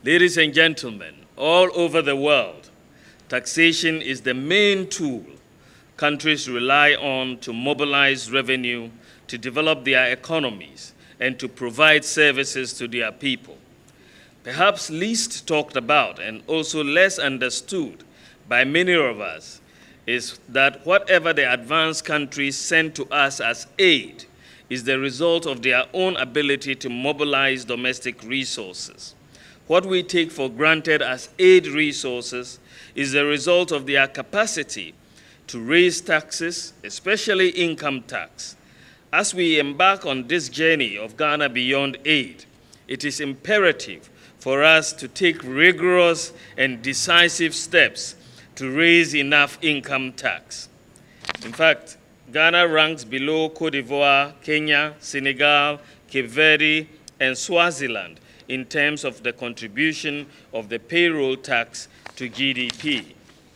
Ladies and gentlemen, all over the world, taxation is the main tool countries rely on to mobilize revenue, to develop their economies, and to provide services to their people. Perhaps least talked about and also less understood by many of us is that whatever the advanced countries send to us as aid is the result of their own ability to mobilize domestic resources. What we take for granted as aid resources is the result of their capacity to raise taxes, especially income tax. As we embark on this journey of Ghana Beyond Aid, it is imperative for us to take rigorous and decisive steps to raise enough income tax. In fact, Ghana ranks below Cote d'Ivoire, Kenya, Senegal, Cape Verde, and Swaziland in terms of the contribution of the payroll tax to GDP.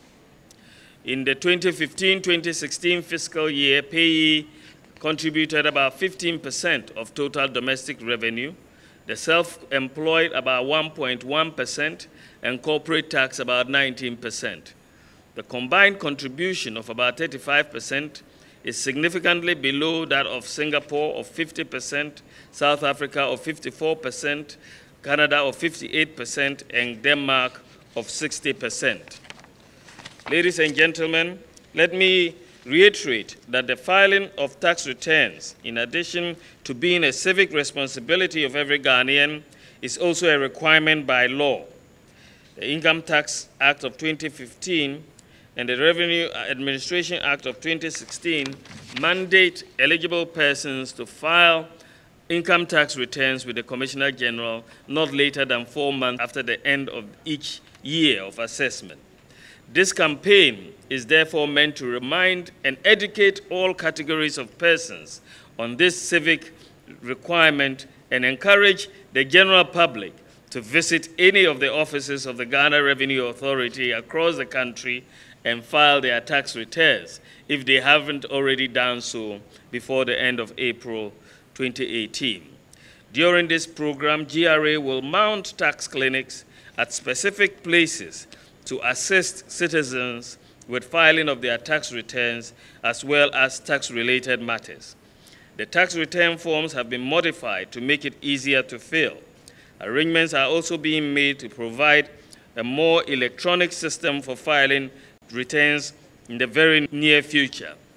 In the 2015-2016 fiscal year, payee contributed about 15% of total domestic revenue, the self-employed about 1.1%, and corporate tax about 19%. The combined contribution of about 35% is significantly below that of Singapore of 50%, South Africa of 54%, Canada of 58%, and Denmark of 60%. Ladies and gentlemen, let me reiterate that the filing of tax returns, in addition to being a civic responsibility of every Ghanaian, is also a requirement by law. The Income Tax Act of 2015 and the Revenue Administration Act of 2016 mandate eligible persons to file income tax returns with the Commissioner General not later than 4 months after the end of each year of assessment. This campaign is therefore meant to remind and educate all categories of persons on this civic requirement and encourage the general public to visit any of the offices of the Ghana Revenue Authority across the country and file their tax returns if they haven't already done so before the end of April 2018. During this program, GRA will mount tax clinics at specific places to assist citizens with filing of their tax returns as well as tax-related matters. The tax return forms have been modified to make it easier to fill. Arrangements are also being made to provide a more electronic system for filing returns in the very near future.